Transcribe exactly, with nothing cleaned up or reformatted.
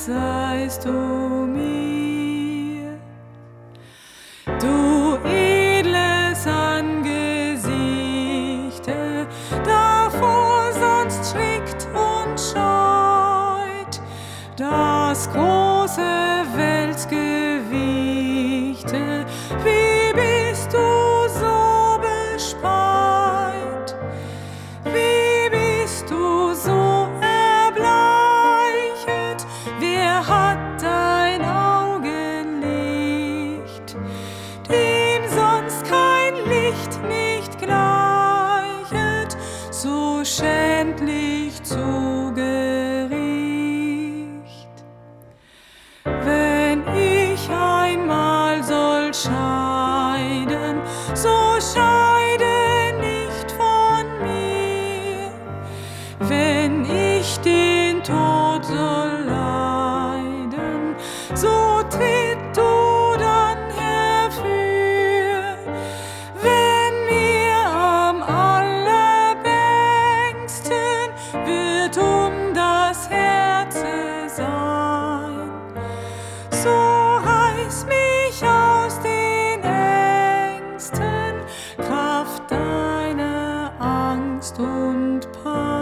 seist du mir. Du edles Angesichte, davor sonst schrickt und scheut das große Weltgewichte. Wie bist du so bespeit? Wie bist du so erbleichet? Wer hat dein Augenlicht, dem sonst kein Licht nicht gleichet, so schändlich zu Gericht? Wenn ich einmal soll scheiden, so scheide nicht von mir. Wenn ich den Tod soll leiden, so tritt du dann herfür. Wenn mir am allerbängsten wird um das Herze sein, so reiß mich aus den Ängsten, Kraft deiner Angst und Pein.